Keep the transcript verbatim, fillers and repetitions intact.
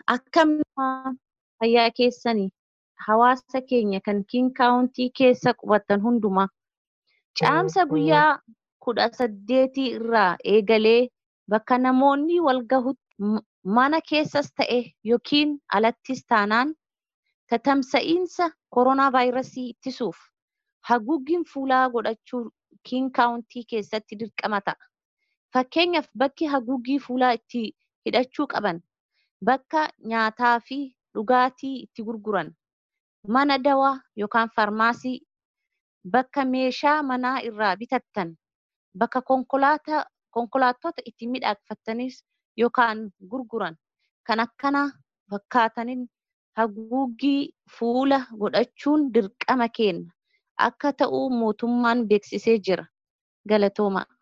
Akkam fayyaa keessanii hawaasa keenya kan King County keessa qubatan hundumaa caamsa guyyaa kudha saddeetii irraa eegalee bakka namoonni wal gahutti mana keessas ta'e yookiin alattis taanaan tatamsa'iinsa koronaa vaayirasii ittisuuf haguuggiin fuulaa godhachuu King County keessatti dirqama ta'a. Fakkeenyaaf bakki haguuggii fuulaa itti hidhachuu qaban bakka nyaataa fi dhugaatii itti gurguran, mana dawaa yookaan farmaasii, bakka meeshaa manaa irraa bitattan, bakka konkolaattota itti miidhagfattanis yookaan gurguran kan akkana fakkaataniin haguuggii fuula godhachuun dirqama keenya akka ta'u mootummaan beeksisee jira. Galatooma.